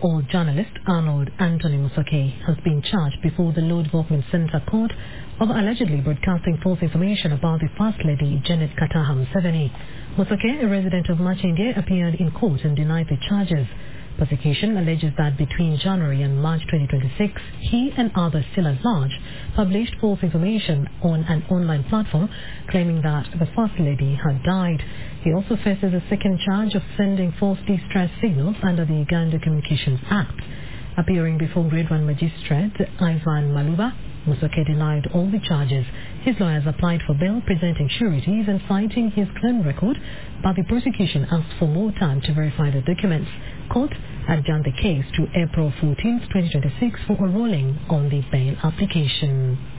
or journalist Arnold Anthony Musoke has been charged before the Law Development Center Court of allegedly broadcasting false information about the First Lady Janet Kataha Museveni. Musoke, a resident of Machenge, appeared in court and denied the charges. Prosecution alleges that between January and March 2026, he and others still at large published false information on an online platform claiming that the First Lady had died. He also faces a second charge of sending false distress signals under the Uganda Communications Act. Appearing before Grade 1 Magistrate Ivan Maluba, Musoke denied all the charges. His lawyers applied for bail, presenting sureties and citing his clean record, but the prosecution asked for more time to verify the documents. Court adjourned the case to April 14, 2026 for a ruling on the bail application.